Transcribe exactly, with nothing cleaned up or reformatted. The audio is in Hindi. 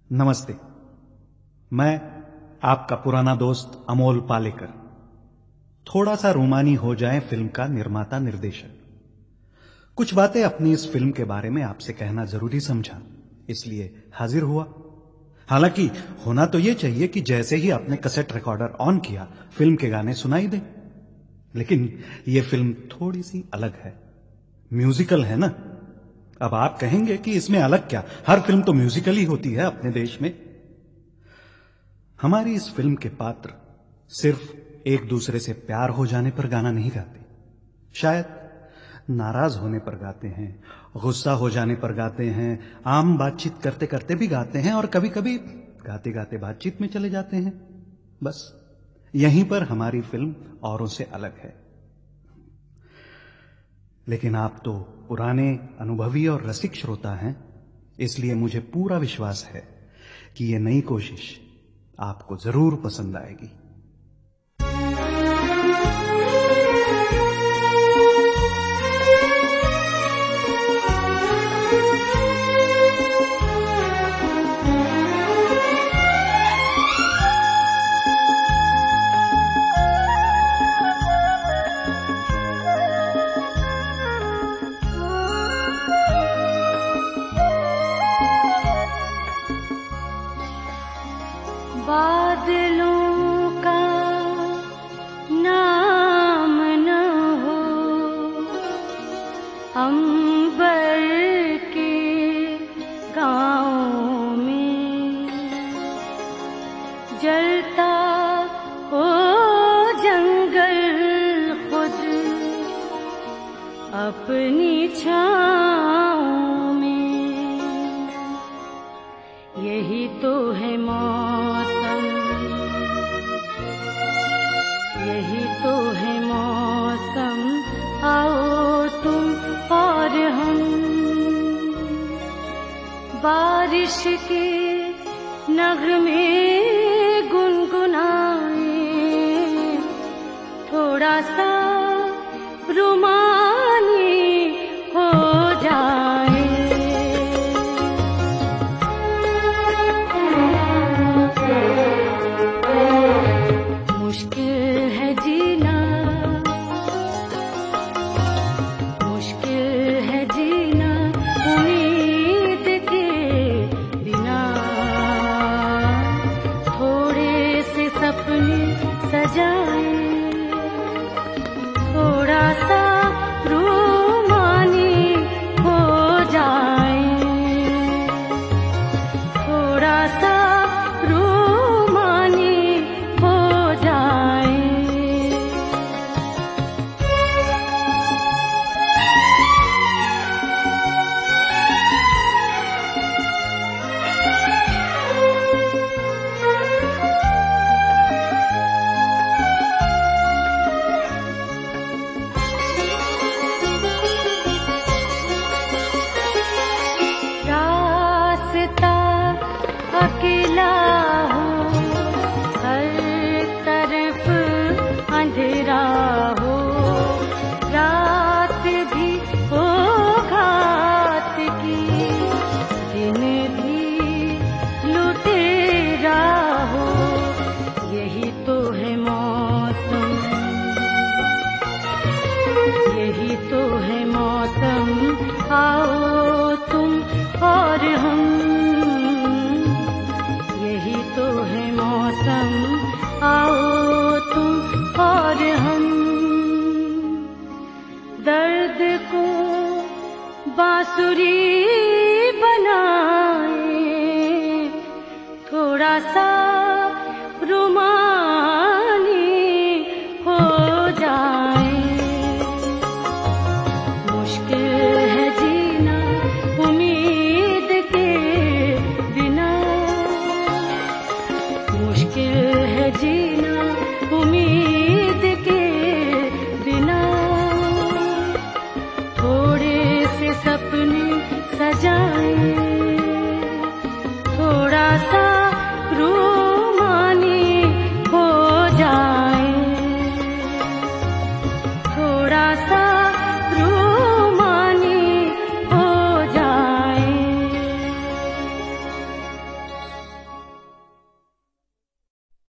नमस्ते। मैं आपका पुराना दोस्त अमोल पालेकर थोड़ा सा रूमानी हो जाए फिल्म का निर्माता निर्देशक। कुछ बातें अपनी इस फिल्म के बारे में आपसे कहना जरूरी समझा, इसलिए हाजिर हुआ। हालांकि होना तो यह चाहिए कि जैसे ही आपने कैसेट रिकॉर्डर ऑन किया फिल्म के गाने सुनाई दे, लेकिन यह फिल्म थोड़ी सी अलग है, म्यूजिकल है ना। अब आप कहेंगे कि इसमें अलग क्या, हर फिल्म तो म्यूजिकल ही होती है अपने देश में। हमारी इस फिल्म के पात्र सिर्फ एक दूसरे से प्यार हो जाने पर गाना नहीं गाते, शायद नाराज होने पर गाते हैं, गुस्सा हो जाने पर गाते हैं, आम बातचीत करते करते भी गाते हैं और कभी कभी गाते गाते बातचीत में चले जाते हैं। बस यहीं पर हमारी फिल्म औरों से अलग है। लेकिन आप तो पुराने अनुभवी और रसिक श्रोता हैं, इसलिए मुझे पूरा विश्वास है कि ये नई कोशिश आपको जरूर पसंद आएगी। बादलों का नाम न हो, अंबर के गाँव में जलता हो जंगल खुद अपनी छाँव में। यही तो है मौसम, यही तो है मौसम, आओ तुम और हम बारिश के नगमे गुनगुनाए, थोड़ा सा रुमानी हो जाए। थोड़ा सा रूमानी हो जाए, थोड़ा सा रूमानी हो जाए। अकेला हो, हर तरफ अंधेरा हो, रात भी हो घात की, दिन भी लुटेरा हो। यही तो है मौसम, यही तो है मौसम, आओ तुम और हम। यही तो है मौसम, आओ तुम और हम। दर्द को बांसुरी